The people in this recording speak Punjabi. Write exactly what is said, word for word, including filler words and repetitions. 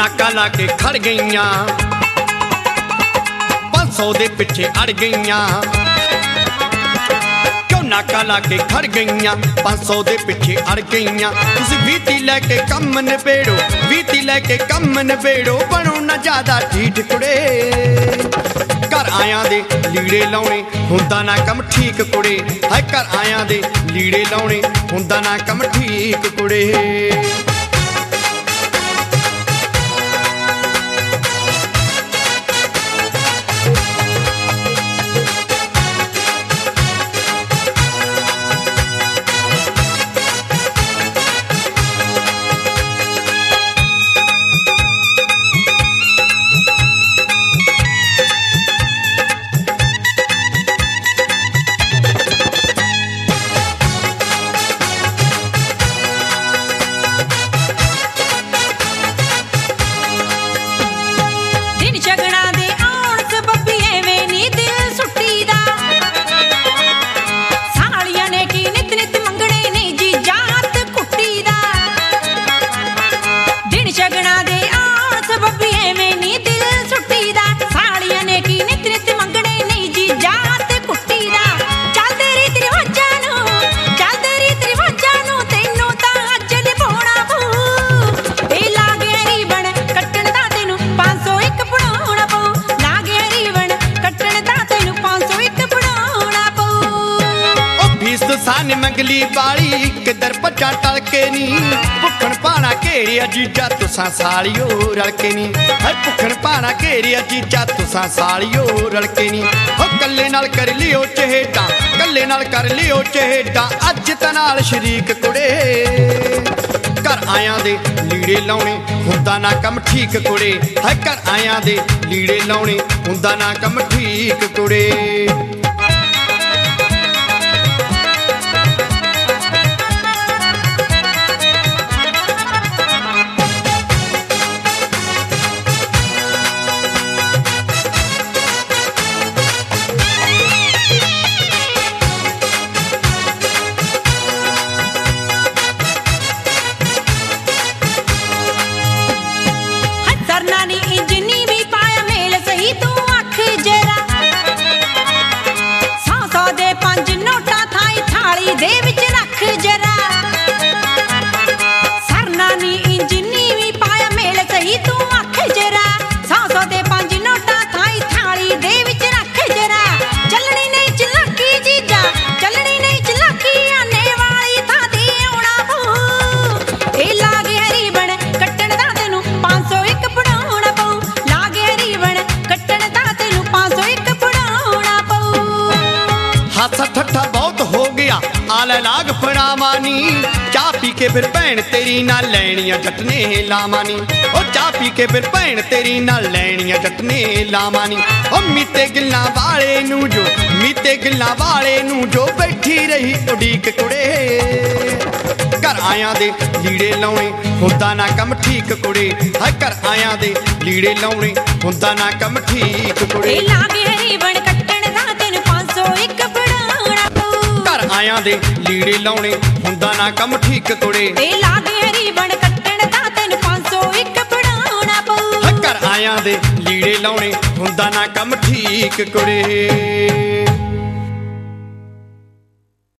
ਨਾਕਾ ਲਾ ਕੇ ਖੜ ਗਈਆਂ, ਪੰਜ ਸੌ ਦੇ ਪਿੱਛੇ ਅੜ ਗਈਆਂ। ਕਿਉਂ ਨਾਕਾ ਲਾ ਕੇ ਖੜ ਗਈਆਂ, ਪੰਜ ਸੌ ਦੇ ਪਿੱਛੇ ਅੜ ਗਈਆਂ। ਤੁਸੀਂ ਵੀਤੀ ਲੈ ਕੇ ਕੰਮ ਨਿਬੇੜੋ, ਵੀਤੀ ਲੈ ਕੇ ਕੰਮ ਨਿਬੇੜੋ, ਬਣੋ ਨਾ ਜ਼ਿਆਦਾ ਢੀਠ ਕੁੜੇ। ਘਰ ਆਇਆਂ ਦੇ ਲੀੜੇ ਲਾਉਣੇ ਹੁੰਦਾ ਨਾ ਕੰਮ ਠੀਕ ਕੁੜੇ, ਹਾਏ ਘਰ ਆਇਆਂ ਦੇ ਲੀੜੇ ਲਾਉਣੇ ਹੁੰਦਾ ਨਾ ਕੰਮ ਠੀਕ ਕੁੜੇ। ਸਾਨ ਮੰਗਲੀ ਵਾਲੀ ਕਿੱਧਰ ਭੱਜਾਂ ਟਲ ਕੇ ਨੀ, ਭੁੱਖਣ ਭਾਣਾ ਘੇਰਿਆ ਜੀਜਾ ਤੁਸਾਂ ਸਾਲੀਓ ਰਲ ਕੇ ਨੀ। ਹੈ ਭੁੱਖਣ ਭਾਣਾ ਘੇਰਿਆ ਜੀਜਾ ਤੁਸਾਂ ਸਾਲੀਓ ਰਲ ਕੇ ਨੀ। ਹੋ ਕੱਲੇ ਨਾਲ ਕਰ ਲਿਓ ਚਹੇਟਾਂ, ਕੱਲੇ ਨਾਲ ਕਰ ਲਿਓ ਚਹੇਟਾਂ, ਅੱਜ ਤਾਂ ਨਾਲ ਸ਼ਰੀਕ ਕੁੜੇ। ਘਰ ਆਇਆਂ ਦੇ ਲੀੜੇ ਲਾਉਣੇ ਹੁੰਦਾ ਨਾ ਕੰਮ ਠੀਕ ਕੁੜੇ, ਹੈ ਘਰ ਆਇਆਂ ਦੇ ਲੀੜੇ ਲਾਉਣੇ ਹੁੰਦਾ ਨਾ ਕੰਮ ਠੀਕ ਕੁੜੇ। ਠੱਠਾ ਬਹੁਤ ਹੋ ਗਿਆ ਆਲੇ ਲਾਗ ਫੜਾਵਾਨੀ, ਚਾਹ ਪੀ ਕੇ ਫਿਰ ਭੈਣ ਤੇਰੀ ਨਾਲ ਲੈਣੀਆਂ ਜੱਟਨੇ ਲਾਵਾਨੀ। ਉਹ ਚਾਹ ਪੀ ਕੇ ਫਿਰ ਭੈਣ ਤੇਰੀ ਨਾਲ ਲੈਣੀਆਂ ਜੱਟਨੇ ਲਾਵਾਨੀ। ਉਹ ਮੀਤੇ ਗਿੱਲਾਂ ਵਾਲੇ ਨੂੰ ਜੋ, ਮੀਤੇ ਗਿੱਲਾਂ ਵਾਲੇ ਨੂੰ ਜੋ ਬੈਠੀ ਰਹੀ ਉਡੀਕ ਕੁੜੇ। ਘਰ ਆਇਆਂ ਦੇ ਲੀੜੇ ਲਾਉਣੇ ਹੁੰਦਾ ਨਾ ਕੰਮ ਠੀਕ ਕੁੜੇ, ਹਾਏ ਘਰ ਆਇਆਂ ਦੇ ਲੀੜੇ ਲਾਉਣੇ ਹੁੰਦਾ ਨਾ ਕੰਮ ਠੀਕ ਕੁੜੇ। ਆਇਆਂ ਦੇ ਲੀੜੇ ਲਾਉਣੇ ਹੁੰਦਾ ਨਾ ਕੰਮ ਠੀਕ ਕੁੜੇ, ਤੇ ਲਾਗੇ ਹਰੀ ਬਣ ਕੱਟਣ ਦਾ ਤੈਨੂੰ ਪੰਜ ਸੌ ਇੱਕ ਫੜਾਉਣਾ ਪਊ। ਘਰ ਆਇਆਂ ਦੇ ਲੀੜੇ ਲਾਉਣੇ ਹੁੰਦਾ ਨਾ ਕੰਮ ਠੀਕ ਕੁੜੇ।